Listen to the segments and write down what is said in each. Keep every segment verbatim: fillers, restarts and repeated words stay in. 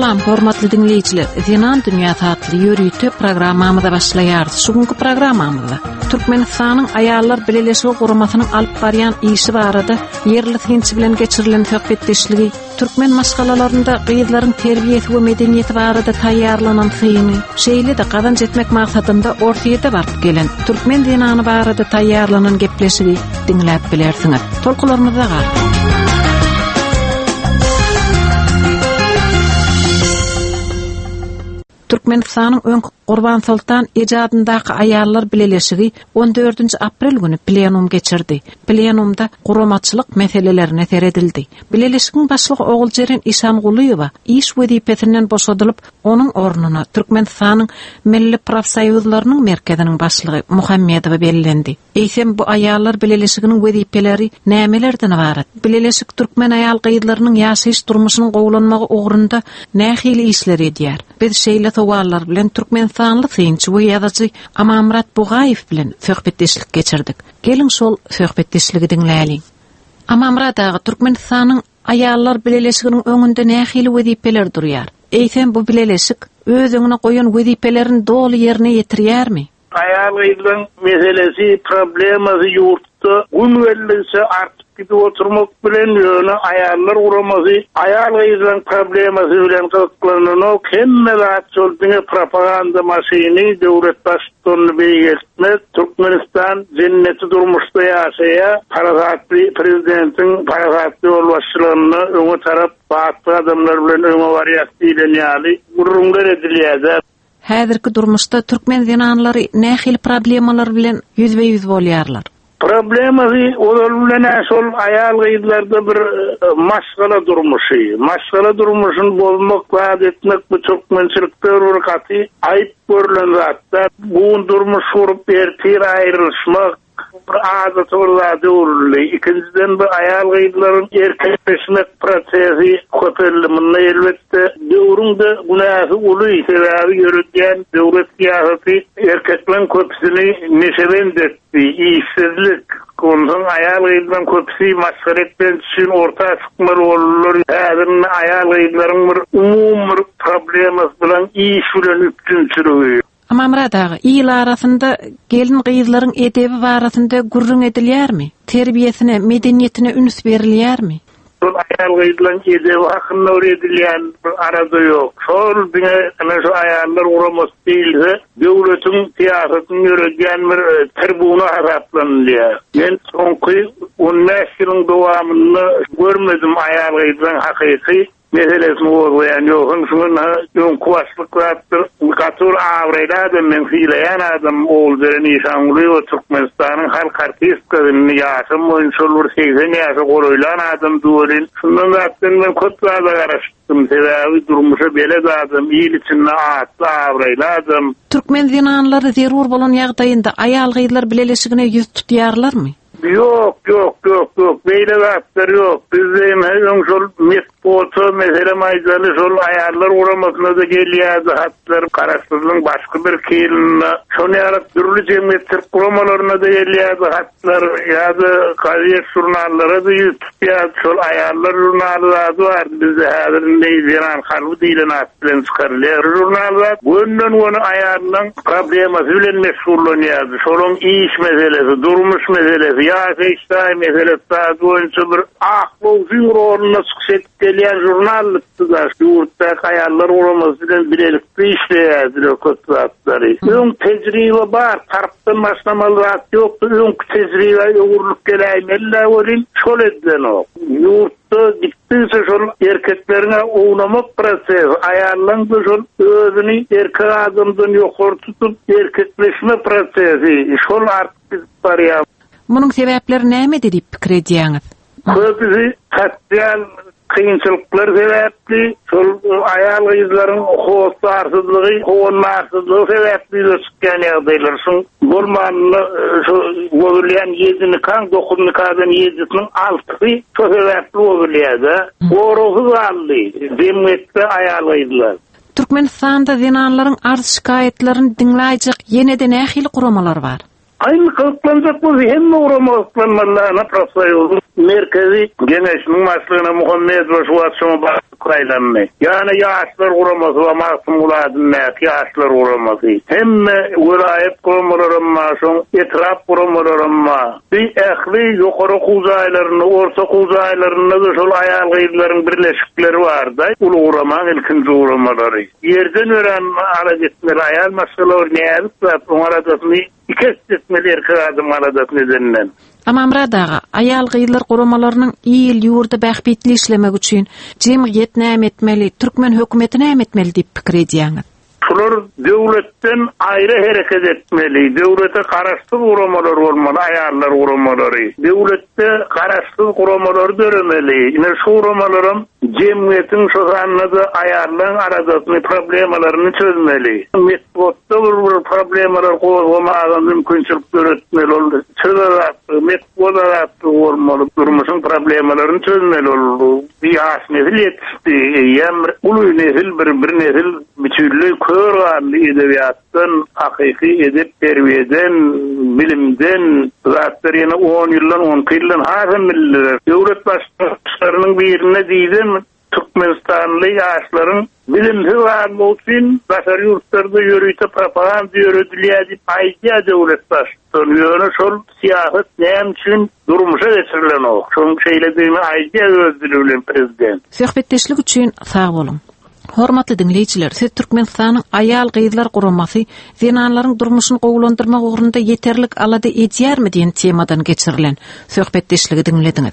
Salam hormatly dinleyijiler. Zinan Dünya Tatlı Yürüytü programmamyza başlaýar. Şugunky programmamyzda Türkmenistanyň aýallar bileleşigi guramasynyň alyp barýan işi barada yerli tinçi bilen geçirilen söhbetdeşligi, türkmen maşgalalarynda gyýyzlaryň terbiýesi we medeniýeti barada taýýarlanan syny, şeýle de gadanç etmek maksadynda ortaýa barp gelen türkmen dinany barada taýýarlanan gepleşigi dinläp bilersiňiz. Tolkularymyza gar. Türkmenistanyň öňkü Gurban Sultan ejadyndaky aýallar bileleşigi on dördünji aprel günü plenum geçirdi. Plenumda guramaçylyk meseleleri näzer edildi. Bileleşigiň başlygy Oguljerin İşangulyeva iş wezipesinden boşadylyp, onuň ornuna Türkmenistanyň milli profsoýuzlarynyň merkeziniň başlygy Muhammedowa bellendi. Eýsem bu aýallar bileleşiginiň wezipeleri nämelerden ibaret? Bileleşik türkmen aýal gyýylarynyň ýaşaýyş durmuşynyň gowlanmagy ugrunda nähili işler edýär. Biz şeýle sowaller bilen türkmen sanly synçy we ýazyjy Amamrat Bugaýew bilen söhbetdeşlik geçirdik. Gelin şol söhbetdeşligi dinläýin. Amamrat ağa Türkmenistanyň aýallar bileleşiginiň öňünde nähili wezipeler durýar. Eýsem bu bileleşik özüňe goýan wezipelerini doly ýerine ýetirýärmi? Aýal gyýylaryň meselesi, problemasy ýurtda günwellisi artyp gidip oturmak bilen ýöne aýallar guramasy, aýal gyýylaryň problemasy bilen gyzyklanýan hemme zat şol propaganda maşyny döwlet başçylygyny beýeltmek, Türkmenistan jenneti durmuşda ýaşaýa, paragatly prezidentiň paragatly ýolbaşçylygyny öňe tarap batly adamlar bilen öňe barýar diýilýär, gurrunlar edilýär. Häzirki durmuşda türkmen zinanlary nähil problemalar bilen ýüzbe-ýüz bolýarlar. Problemasy olar bilen şol aýal gyýylarda bir maşgala durmuşy. Maşgala durmuşyny bozmak, wagt etmek bu türkmençilikde bir gaty aýyp görülen zatlar. Bu durmuş şurup bertir aýrylşmak bir adat bolýardy urly. İkinciden bu aýal gyýylaryň erkekleşmek prosesi köperilmini elbetde döwründe günäsi uly sebäbi ýöretýän döwlet siýasaty erkeklerin köpsini neşelendirdi. İşsizlik ondan aýal gyýylaryň köpsi maşgaretden üçin orta çykmaly bolurlar. Häzirki aýal gyýylaryň bir umumy problemasy bilen iş bilen üptünçürügi. Amamrat ağa, ýyl arasynda gelin gyýylaryň edebi barasynda gurrun edilýärmi? Terbiýesine, medeniýetine üns berilýärmi? Şol aýal gyýylaryň edebi hakynda öwredilýän bir arada ýok. Şol diňe ana şu aýallar guramasy diýilse, döwletiň siýasatyny ýöretýän bir tribuna hasaplanýar. Men soňky on beş ýylyň dowamyny görmedim aýal gyýylaryň hakyky meselesini goýan ýok. Şuna ýön kuwaşlyk zatdyr. Gatur awreýlady men fiýleýän adam Oguljerin İşangulyeva Türkmenistanyň halk artistkasyny ýaşam boýunça şol seksen ýaşa goraýlan adam döwrin. Şundan zatdan men köp zada garaşdym. Sebäbi durmuşa bele adam ýyl içinde atly awreýlady. Türkmen zinanlary zerur bolan ýagdaýynda aýal gyýylar bileleşigine ýüz tutýarlarmy? Yok, yok, yok, yok. Beýle zatlar yok. Bizim hem şol mespotu, mesele maýdaly şol aýallar uramasyna da gelýärdi. Hatlar garaşdyrylan başga bir kelinle. Şonu ýaryp türlü jemgyýetler guramalaryna da gelýärdi. Hatlar ýa-da gaziýet jurnallara da ýetýär. Şol aýallar jurnallary bar. Bizde häzir Leýziran halwy diýilen at bilen çykarylýar. Jurnallar günden güne aýallaryň problemasy bilen meşgullanýardy. Şolun iş meselesi, durmuş meselesi, ýaşaýyş meselesi boýunça bir akly ýuroruna çykyp gelýän jurnalykdy da ýurtda aýallar guramasy bilen bilelikde işleýärdiler köp zatlary. Öň tejribe bar, tarapdan başlamaly zat ýok. Öň tejribe ýogurlyk gelýär, bolin şol edden o. Ýurtda gitdiňse şol erkeklerine ownamak prosesi, aýallaryň şol özüni erkek adamdan ýokary tutup erkekleşme prosesi, şol artyp barýar. Munyň sebäpleri näme diýip pikir edýäňiz? Köpüsi katýan kynçylyklar sebäpli, şol aýal gyýylaryň howsarsızlygy, howunmarsızlygy sebäpli çykýan ýagdaýlar. Şol bolmanyny şu bolýan ýedini kan dokuzny kadan ýedisiniň alty şu sebäpli bolýar-da. Gorowy galdy, demekde aýal gyýylar. Türkmenistanda zinanlaryň arz şikaýetlerini dinläjek ýene-de nähili guramalar bar. Aynı kılıklanacak bu hemme uğramaklanmalarına profsoyolun merkezi gençliğin başlığına Muhammed Başuatçı'nı bakılaylanını. Yani yaşlar kuraması ve Mahsum Ulad'ın neyat yaşlar kuraması. Hem vilayet kuramalarımma, son etraf kuramalarımma, bir ehli yukarı kuzaylarını, orta kuzaylarını da şol ayal gıyırların birleşikleri vardı. Ulu kuraman ilkinci kuramaları. Yerden öğren ala gitmeli ayal masalar neyat ve onardasını ikes etmeli erkek adım aradasını denilen. Amamra dağa ayal gıylar kuramalarının iyil yurda bəxbetli işlemek üçün cemiyet näme etmeli, Türkmen hökümeti näme etmeli deyip pikir ediýäňiz. Şular devletten ayrı hareket etmeli. Devlete kararsız kuramalar olmalı, ayarlar kuramaları. Devlette kararsız kuramalar döremeli. Yine şu kuramaların cemiyetin şu anladığı ayarların aradasını problemalarını çözmeli. Metbotta bir problemalar kovulmadan mümkünçülük öğretmeli oldu. Çözülattı, metbodattı olmalı. Durmuşun problemalarını çözmeli oldu. Bir yaş nesil yetişti. Yem ulu nesil bir bir nesil bütünlüğü Kur'an'lı edebiyattan, hakiki edip terbiyeden, bilimden, zaten yine on yıldan, on yıldan hazırlanırlar. Devlet başkanlarının birine diydim, Türkmenistanlı yaşların bilimsiz varlığı için başarı yurtlarda yürüyte propaganda yürüdülüye deyip aydiya devlet başkanlarına şol siyaset neyem için durmuşa geçirilen o. Şol şeyle deyimi aydiya özdürülen prezident. Söhbetleşlik için sağ olun. Hormatly dinleýijiler, siz Türkmenistanyň ayal gyýlar guramasy zenanlaryň durmuşyny gowlandyrmak ugrunda yeterlik alady edýärmi diýen temadan geçirilen söhbetdeşligi dinlediňiz.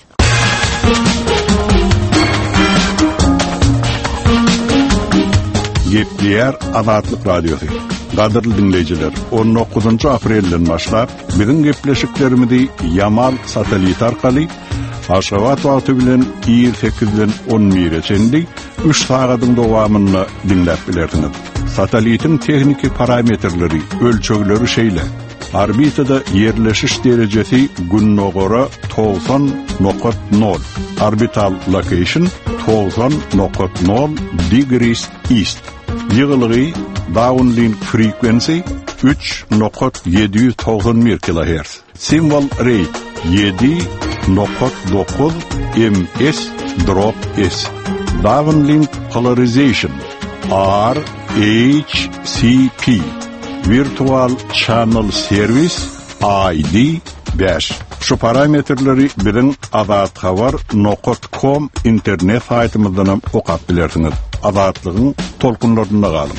Gepleýär Azatlyk radiosu. Gadyrly dinleýijiler, on dokuzunçy aprelden başlap biziň gepleşiklerimizi Yamal satelit arkaly Aşgabat wagty bilen ýyl sekizden on bir üç sagatyň dowamyny dinläp bilerdiňiz. Satelitin tekniki parametrleri, ölçegleri şeýle. Orbitada yerleşiş derejesi günnogora doksan nokta nol. Orbital location doksan nokta nol degrees east. Ýygylygy downlink frequency üç nokta yedi yüz doksan bir kilohertz. Symbol rate yedi nokta dokuz ms drop s. Downlink polarization R H C P. Virtual Channel Service I D beş. Şu parametrleri bilen azat habar nokta com internet saytymyzdan okap bilersiňiz. Azatlygyň tolkunlarynda galyn.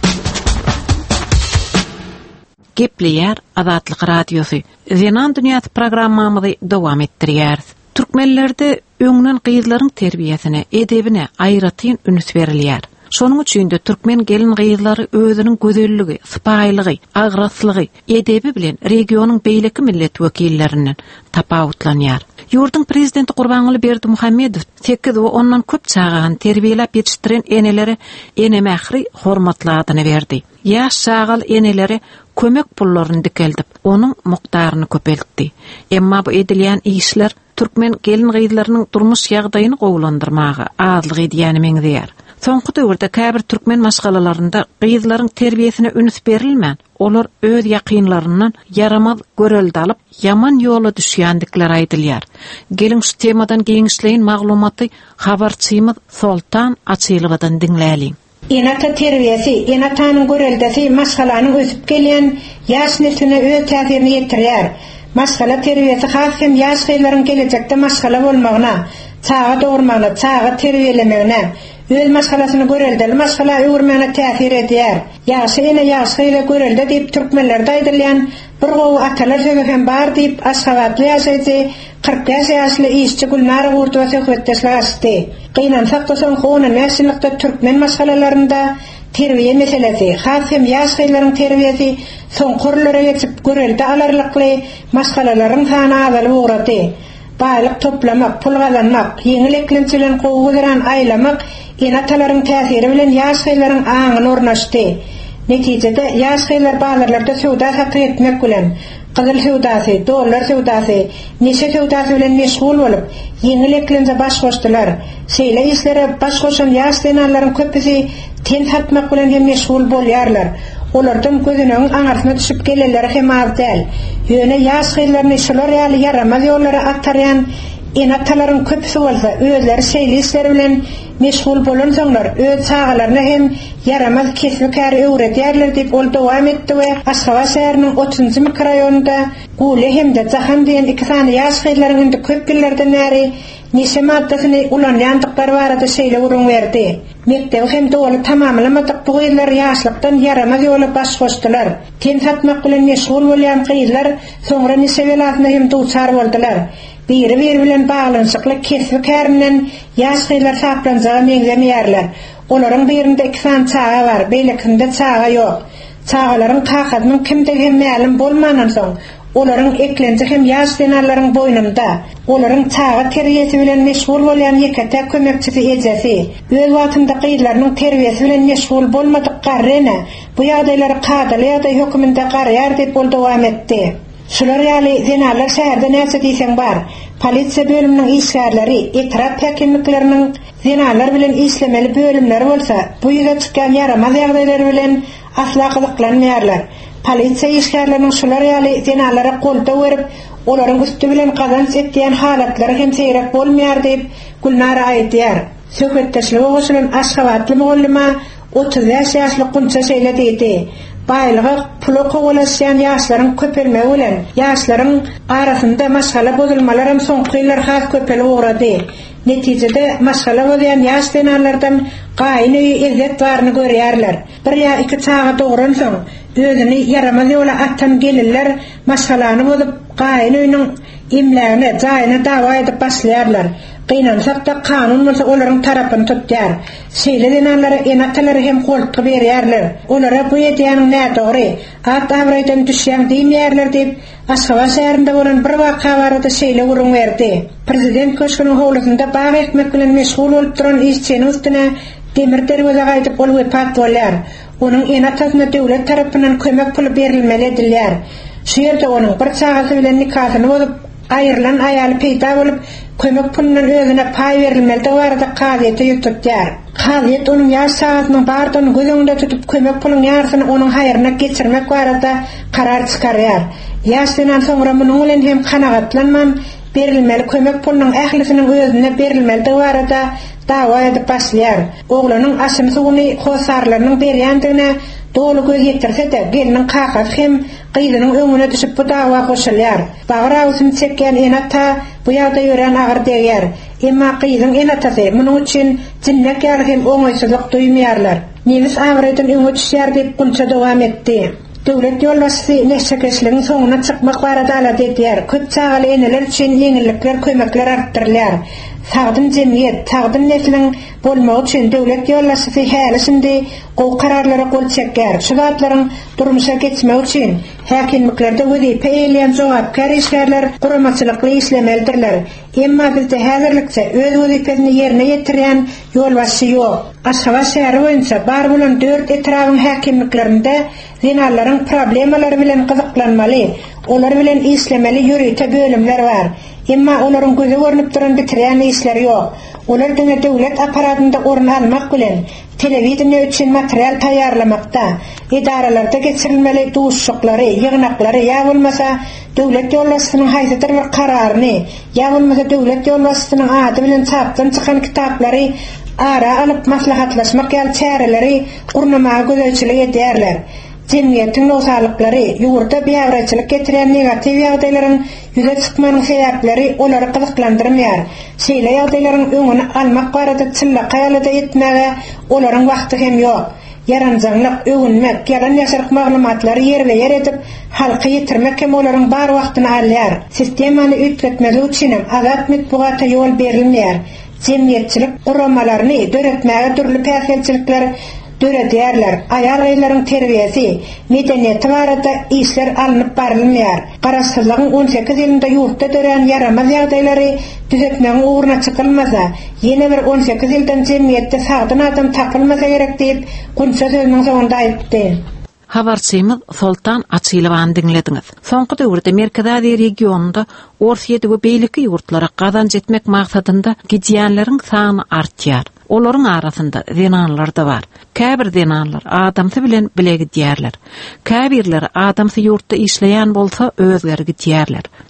Gepleýär Azatlyk radiosu. Zenan dünýäsi programmamyzy dowam etdirýär. Türkmenlerde öňden gyýylaryň terbiýesine, edebine aýratyn üns berilýär. Şonuň üçin de türkmen gelin gyýylary özüniň gözelligi, sypaýlygy, agraslygy, edebi bilen regionyň beýleki millet wekillerinden tapawutlanýar. Yurdun prezidenti Gurbanuly Berdimuhammedow sekiz we ondan köp çağan terbiýelep ýetişdiren enelere enemähri hormatladyny berdi. Ýaş çağal enelere kömek pullaryny dikeldip, onuň mukdaryny köpeltdi. Emma bu edilýän işler türkmen gelin gyýylarynyň durmuş ýagdaýyny gowlandyrmagy azlyk edýäni meňzeýär. Soňky döwürde käbir türkmen maşgalalarynda gyýylaryň terbiýesine üns berilmän, olar öz ýakynlaryndan yaramaz göreldi alyp yaman ýola düşýändikleri aýdylýar. Gelin şu temadan geňişleýin maglumaty habarçymyz Soltan Açylywadan dinläýin. Enata terbiyesi, enatanyň göreldesi maşgalanyň ösüp gelýän ýaş nesline öz täsirini ýetirýär. Maşgala terbiyesi has hem ýaş gyýylaryň gelecekde maşgala bolmagyna, çağa dogurmagyna, çağa terbiýelemegine, öz maşgalasyny göreldeli maşgala öwürmegine täsir edýär. Ýaşy ene ýaş gyýyla görelde diýip türkmenlerde aýdylýan bir gowy atalar söýüp hem bar diýip Aşgabatly ýaşaýdy, kırk beş ýaşly işçi Gülnar Gurtova söhbetdeşleşdi. Gynansak da soň howna näşinlikde türkmen maşgalalarynda terbiýe meselesi, has hem ýaş gyýylaryň terbiýesi soňkurlara ýetip görelde alarlykly maşgalalaryň sany azalyp ugrady. Baýlyk toplamak, pul gazanmak, ýeňil eklençilen gowudyran aýlamak enatalaryň täsiri bilen ýaş gyýylaryň aňyny ornaşdy. Netijede ýaş gyýylar bazarlarda söwda satýar etmek bilen gyzyl söwdasy, dollar söwdasy, neşe söwdasy bilen meşgul bolup, ýeňil eklençe baş goşdylar. Şeýle işlere baş goşan ýaş denalaryň köpüsi ten satmak bilen hem meşgul bolýarlar. Olardan gözüňiň aňarsına düşüp gelelleri hem az däl. Ýöne ýaş gyýylaryny şolar ýaly yaramaz ýollara aktarýan enataların köpüsü bolsa özleri şeylisleri bilen meşgul bolan soňlar öz çağalaryna hem yaramaz kesmekär öwredýärler diýip ol dowam etdi we Aşgabat şäheriniň otuzunjy mikrorayonunda Gule hemde Jahan diýen iki sany ýaş gyýlaryň indi köp ýyllardan bäri neşe maddasyny ulanýandyklary barada şeýle urun berdi. Mekdep hem dowly tamamlamadyk bu gyýlar ýaşlykdan yaramaz ýola baş goşdylar. Ten satmak bilen meşgul bolýan gyýlar soňra neşe welatyna hem duçar boldylar. Biri bir bilen bağlanşykly kesmekärinen ýaş gyýlar saplanjagy meňzemýärler. Olaryň birinde iki san çaga bar, beýlekinde çaga ýok. Çagalaryň kakadynyň kimdigi hem ma'lum bolmanan soň olaryň eklenji hem ýaş denarlaryň boýnunda. Olaryň çaga terbiýesi bilen meşgul bolýan ýekete kömekçisi ejesi. Öz wagtynda gyýlarynyň terbiýesi bilen meşgul bolmadyk garryna bu ýagdaýlary kadalýada höküminde garýar diýip bol dowam etdi. Şular ýaly denarlar şäherde näçe diýseň bar. Polisiýa bölüminiň işgärleri, etrap häkimlikleriniň denarlar bilen işlemeli bölümleri bolsa, bu ýere çykan yaramaz ýagdaýlar bilen asla gyzyklanmaýarlar. Polisiýa işgärleriniň şular ýaly denarlara golda berip, olaryň üstü bilen gazanç etýän halatlary hem seýrek bolmaýar diýip Gulnar aýdýar. Söhbetdeşlige goşulan Aşgabatly mugallyma otuz ýaşly Gunça şeýle diýdi. Baylygy puly gowalaşýan ýaşlaryň köpelmegi bilen ýaşlaryň arasynda maşgala bozulmalar hem soňky ýyllar has köpelip ugrady. Netijede maşgala bolýan ýaş denarlardan gaýny izzet baryny görýärler. Bir ýa iki çaga dogran soň özüni yaramaz ýola attan gelirler, maşgalany bozup gaýnynyň imläni, jaýyny dawa edip başlaýarlar. Gynansak-da kanun bolsa olaryň tarapyny tutýar. Şeýle denarlara enatalary hem goltga berýärler. Olara bu ýetýän nädogry, at awraýdan düşýän diýmärler diýip Aşgabat şäherinde bolan bir waka barada şeýle urun berdi. Prezident köşküniň howlusynda baý etmek bilen meşgul bolup duran işçinin üstüne demir derweze gaýdyp ol wepat bolýar. Onuň enatasyna döwlet tarapyndan kömek puly berilmeli edilýär. Şu ýerde onuň bir çagasy bilen nikahyny bozup aýrylan aýaly peýda bolup kömek pulundan özüne pay berilmeli de barada kadyety ýututýar. Kadyet onuň ýaş sagatynyň bardan gözüňde tutup kömek pulun ýarsyny onuň haýryna geçirmek barada karar çykarýar. Ýaşdan soňra munyň bilen hem kanagatlanman berilmeli kömek pulunun ählisiniň özüne berilmeli de barada dawa edip başlaýar. Oglanyň aşym suwuny hosarlarynyň berýändigine dolu göz ýetirse-de geliniň kakasy hem gyýdynyň öňüne düşüp bu dawa goşulýar. Bagyr awsyny çekýän enata bu ýagdaý gören agyr degýär. Emma gyýdyň enatasy munyň üçin jinnek ýaly hem oňaýsyzlyk duýmaýarlar. Nevis awraýdan öňe düşýär diýip Gunça dowam etdi. Döwlet ýolbaşçysy neşekeşligiň soňuna çykmak barada alat edýär. Köp çagaly eneler üçin ýeňillikler, kömekler artdyrylýar. Sagdym jemgyýet, sagdym nesliniň bolmagy üçin döwlet ýolbaşçysy häli şimdi gowy kararlara gol çekýär. Şu zatlaryň durmuşa geçmek üçin häkimliklerde wezipe eýleýän jogapkar işgärler guramaçylykly işlemelidirler. Emma bizde häzirlikçe öz wezipesini ýerine ýetirýän ýolbaşçy ýok. Aşgabat şäheri boýunça bar bolan dört etrawyň häkimliklerinde denarlaryň problemalary bilen gyzyklanmaly, olar bilen işlemeli ýürüte bölümler bar. Emma olaryň göze görünip duran bitirýän işler ýok. Olar döne döwlet aparatynda orun almak bilen telewizion üçin material taýýarlamakda, idaralarda geçirilmeli duşuklary, ýygnaklary ýa bolmasa döwlet ýolbaşçysynyň haýsydyr bir kararyny, ýa bolmasa döwlet ýolbaşçysynyň ady bilen çapdan çykan kitaplary ara alyp maslahatlaşmak ýaly çäreleri gurnamaga gözleýçilik edýärler. Jemgyýetiň nosalyklary, ýurda beýawraçylyk getiren negativ ýagdaýlaryň ýüze çykmanyň sebäpleri olary gyzyklandyrmaýar. Şeýle ýagdaýlaryň öňüni almak barada çyllak ýalyda etmäge olaryň wagty hem ýok. Yaranjanlyk, öwünmek, yalan ýaşaryk maglumatlary ýerle ýer edip halky ýetirmek hem olaryň bar wagtyny alýar. Sistemany üýtgetmeli üçin azat mitbuata ýol berilmeýär. Jemgyýetçilik guramalaryny döretmäge türlü päsgelçilikler döredýärler. Aýal gyýlaryň terbiýesi, medeniýeti barada işler alınıp barylmaýar. Garaşsyzlygyň on sekiz ýylynda ýurtda dören yaramaz ýagdaýlary düzetmegiň ugruna çykylmasa, ýene bir on sekiz ýyldan jemgyýetde sagdyn adam tapylmasa gerek diýip Gunça sözüniň soňunda aýtdy. Habarçymyz Soltan Açylywan dinlediňiz. Soňky döwürde Merkezäzi regionunda orsiýeti we beýleki ýurtlara gazanç etmek maksadynda gidýänleriň sany artýar. Olaryň arasynda denanlar da bar. Käbir denanlar adamsy bilen bilegi diýerler. Käbirler adamsy ýurtda işleýän bolsa özleri gidýärler.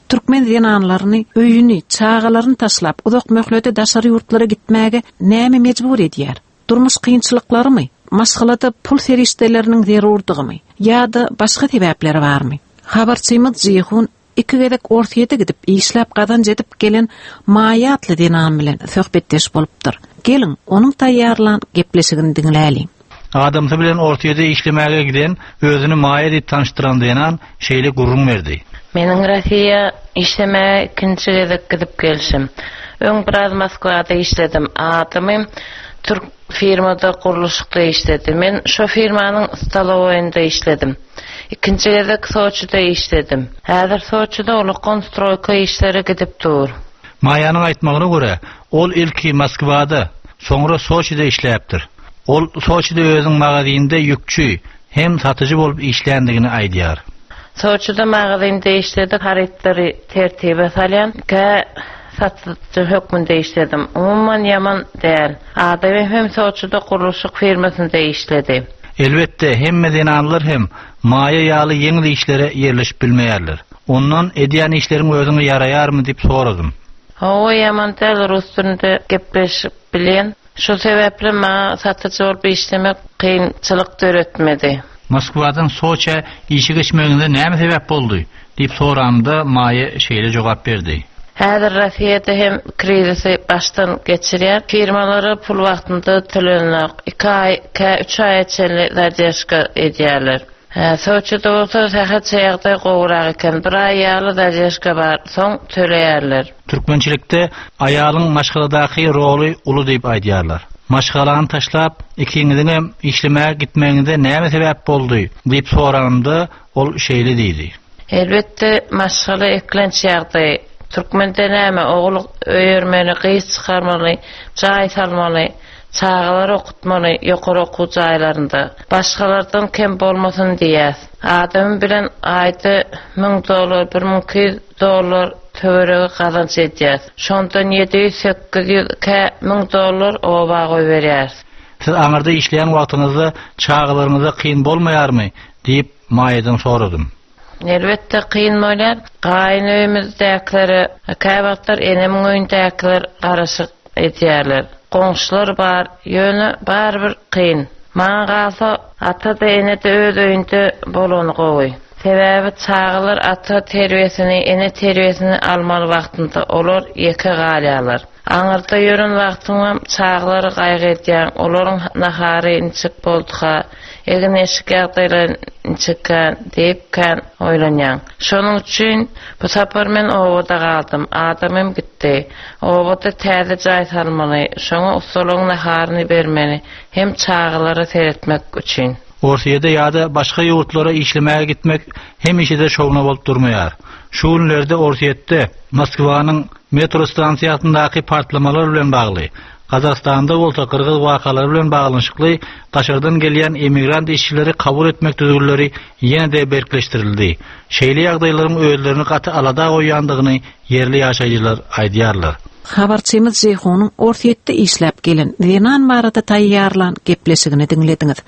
Türkmen dinanlaryny, öýüni, çağalaryny taşlap, uzak möhlöte daşary ýurtlara gitmäge näme mejbur edýär? Durmuş kynçylyklarymy, maşgalada pul serişdeleriniň zerurdygymy, ýa-da başga sebäpleri barmy? Habarçymyz Jyhun iki gedek ortaýa gidip işläp gazanç edip gelen Maýa atly dinan bilen söhbetdeş bolupdyr. Gelin onuň taýýarlan gepleşigini diňläli. Adamsa bilen ortaýa işlemäge giden özüni Maýa diýip tanıştyran dinan şeýle gurrun berdi. Meniň Rossiýa işlemäge ikinji gedek gidip gelşim. Öň biraz Moskwada işledim. Adamym Türk firmada guruluşda işledim. Men şu firmanyň stalowyňda işledim. İkinji gedek Soçyda işledim. Häzir Soçyda ulukon stroyka işleri gidip dur. Maýanyň aýtmagyna görä, ol ilki Moskwada, soňra Soçyda işläpdir. Ol Soçyda özüň magazynda ýükçü hem satyjy bolup işländigini aýdýar. Soçyda magazynda işledim, haritleri tertibe salýan, ka satyjy hökmünde işledim. Umumyň ýaman däl. Adamy hem Soçyda guruluşyk firmasynda işledi. Elbette hemme dinanlar hem Maýa ýaly ýeňil işlere ýerleşip bilmeýärler. Ondan edýän işleriň özüňe ýaraýarmy diýip soradım. O ýaman däl rus türünde gepleşip bilen. Şu sebäple ma satyjy bolup işlemek kynçylyk döretmedi. Moskwadan Soçya işe geçmeginde näme sebäp boldy diýip soramda Maýa şeýle jogap berdi. Häzir Rossiýada hem krizisi baştan geçirýär. Firmalary pul wagtynda tölenmek, iki ay, üç ay içinde zadержка edýärler. Soçyda bolsa häzir çaýagda gowrak eken, bir ay ýaly zadержка bar, soň töleýärler. Türkmençilikde aýalyň maşgaladaky roly uly diýip aýdýarlar. Maşgalany taşlap, ikiňizin hem işlemäge gitmegiňizde näme sebäp boldy diýip soramda ol şeýle diýdi. Elbette maşgala eklenç ýagdaý. Türkmende näme ogluk öýermeni gys çykarmaly, jaý salmaly, çağalar okutmaly ýokary okuw jaýlarynda. Başgalardan kem bolmasyn diýär. Adam bilen aýda ming dollar, bir ming iki ýüz dollar töwerege gazanç edýär. Şondan ýedi ýüz sekkiz ýüz ming dollar oba goýberýär. Siz aňyrda işleýän wagtyňyzda çağalaryňyza kyn bolmaýarmy diýip Maýadan soradym. Elbette kıyın bolýar. Gaýyn öýümizdekileri, käbaklar enemiň öýündekiler garaşyk edýärler. Goňşular bar, ýöne barbyr kıyın. Maňa galsa ata da ene de öz öýünde bolany gowy. Sebäbi çağalar ata terbiýesini, ene terbiýesini almaly wagtynda olar ýeke galýarlar. Aňyrda ýören wagtyňam çağalary gaýgy edýän, olaryň nahary inçik boldyga, egin eşik ýagdaýlar inçikän diýip kan oýlanýan. Şonuň üçin bu sapar men owada galdym, adamym gitdi. Owada täze jaý salmaly, şoňa usularyň naharyny bermeli, hem çağalary seretmek üçin. Ortaýada ýa-da başga ýurtlara işlemäge gitmek hem işide şowna bolup durmaýar. Şu günlerde ortaýatda Moskwanyň metro stansiýasyndaky partlamalar bilen bagly, Kazakstanda bolsa Kırgız wakalary bilen baglanyşykly daşardan gelýän emigrant işçileri kabul etmek düzgünleri ýene-de berkleştirildi. Şeýle ýagdaýlaryň özlerini gaty alada goýandygyny yerli ýaşaýjylar aýdýarlar. Habarçymyz Jyhunyň ortaýatda işläp gelen dinan barada taýýarlan gepleşigini diňlediňiz.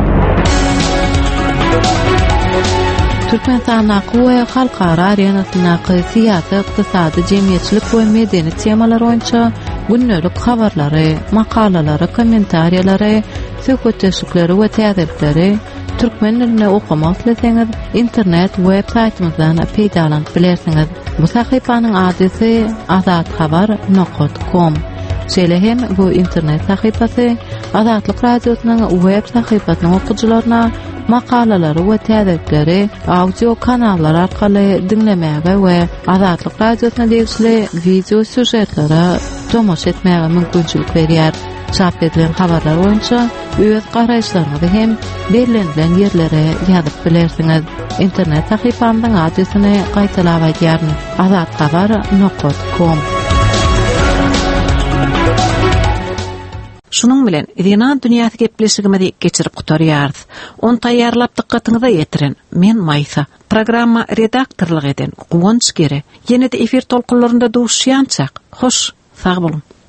Türkmen sanaky we halkara arenasynaky syýasy, ykdysady, jemgyýetçilik we medeni temalar boýunça günnelik habarlary, makalalary, kommentariýalary, söhbetdeşikleri we täzelikleri türkmen diline okumak isteseňiz internet web saýtymyzdan peýdalanyp bilersiňiz. Bu sahypanyň adresy azathabar nokta com. Şeýle hem bu internet sahypasy Azatlyk radiosynyň web sahypasynyň okuwçylaryna makalalary we täzelikleri audio kanallar arkaly dinlemäge we Azatlyk radiosyna degişli video süjetlere tomoş etmäge mümkinçilik berýär. Çap edilen habarlar boýunça öz garaýşlaryňyzy hem berilen ýerlere ýazyp bilersiňiz. Internet sahypamyň adresyny gaýtalap aýdýaryn: azathabar nokta com. Şunun bilen Dinan dünýäsi gepleşigimizi geçirip gutarýarys. On taýýarlap dikkatiňize ýetiren men Maýsa. Programma redaktorlyk eden Guwanç Gere. Ýene-de efir tolkunlarynda duşýançak. Hoş, sag bolun.